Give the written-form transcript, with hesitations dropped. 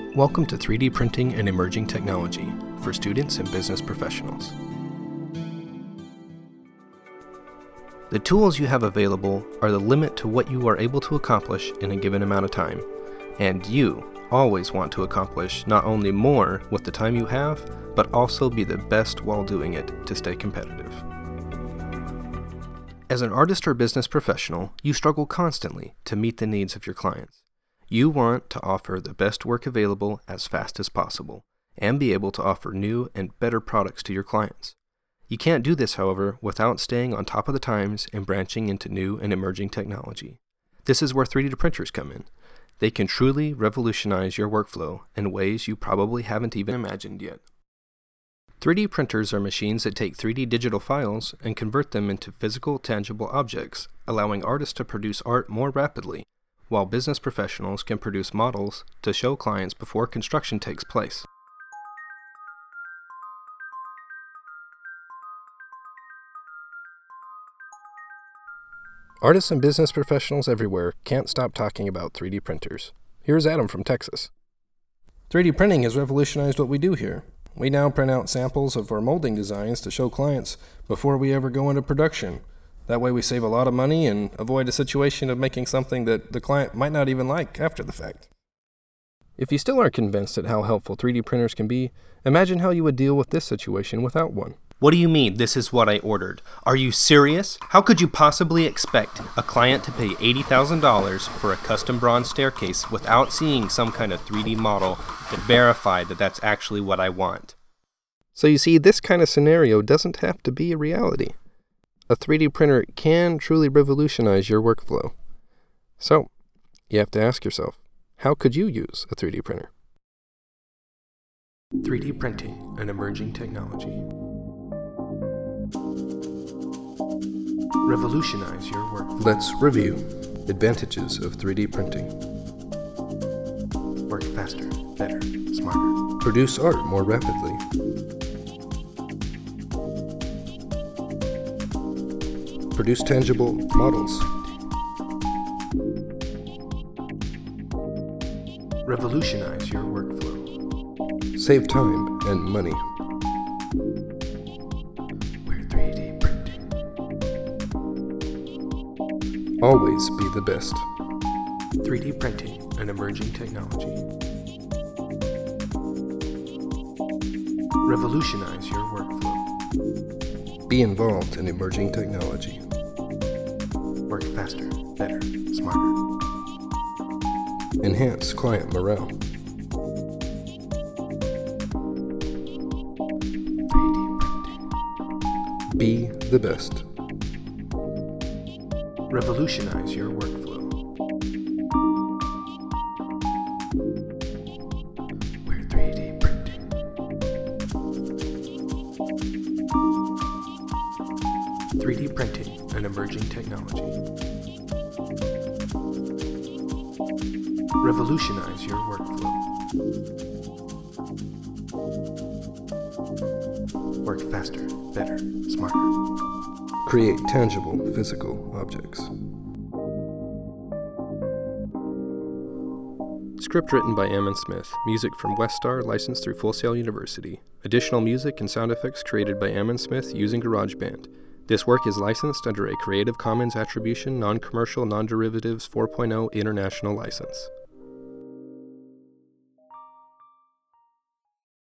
Welcome to 3D Printing and Emerging Technology for students and business professionals. The tools you have available are the limit to what you are able to accomplish in a given amount of time, and you always want to accomplish not only more with the time you have, but also be the best while doing it to stay competitive. As an artist or business professional, you struggle constantly to meet the needs of your clients. You want to offer the best work available as fast as possible, and be able to offer new and better products to your clients. You can't do this, however, without staying on top of the times and branching into new and emerging technology. This is where 3D printers come in. They can truly revolutionize your workflow in ways you probably haven't even imagined yet. 3D printers are machines that take 3D digital files and convert them into physical, tangible objects, allowing artists to produce art more rapidly, while business professionals can produce models to show clients before construction takes place. Artists and business professionals everywhere can't stop talking about 3D printers. Here's Adam from Texas. 3D printing has revolutionized what we do here. We now print out samples of our molding designs to show clients before we ever go into production. That way we save a lot of money and avoid a situation of making something that the client might not even like after the fact. If you still aren't convinced at how helpful 3D printers can be, imagine how you would deal with this situation without one. What do you mean, this is what I ordered? Are you serious? How could you possibly expect a client to pay $80,000 for a custom bronze staircase without seeing some kind of 3D model that verified that that's actually what I want? So you see, this kind of scenario doesn't have to be a reality. A 3D printer can truly revolutionize your workflow. So, you have to ask yourself, how could you use a 3D printer? 3D printing, an emerging technology. Revolutionize your workflow. Let's review advantages of 3D printing. Work faster, better, smarter. Produce art more rapidly. Produce tangible models. Revolutionize your workflow. Save time and money. We're 3D printing. Always be the best. 3D printing, an emerging technology. Revolutionize your workflow. Be involved in emerging technology. Work faster, better, smarter. Enhance client morale. 3D printing. Be the best. Revolutionize your workflow. We're 3D printing. 3D printing, an emerging technology. Revolutionize your workflow. Work faster, better, smarter. Create tangible physical objects. Script written by Ammon Smith. Music from Westar, licensed through Full Sail University. Additional music and sound effects created by Ammon Smith using GarageBand. This work is licensed under a Creative Commons Attribution Non-Commercial Non-Derivatives 4.0 International License.